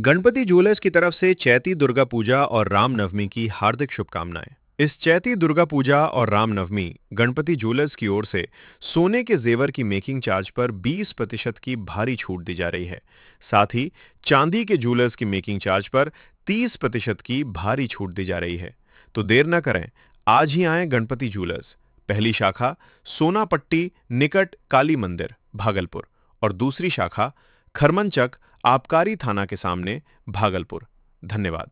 Ganpati jewellers की तरफ से चैती दुर्गा पूजा और रामनवमी की हार्दिक शुभकामनाएं। इस चैती दुर्गा पूजा और रामनवमी गणपति ज्वेलर्स की ओर से सोने के जेवर की मेकिंग चार्ज पर 20% की भारी छूट दी जा रही है। साथ ही चांदी के ज्वेलर्स की मेकिंग चार्ज पर 30% की भारी छूट दी जा रही है। तो देर न करें, आज ही आए गणपति ज्वेलर्स। पहली शाखा सोनापट्टी निकट काली मंदिर, भागलपुर, और दूसरी शाखा खरमनचक आबकारी थाना के सामने, भागलपुर। धन्यवाद।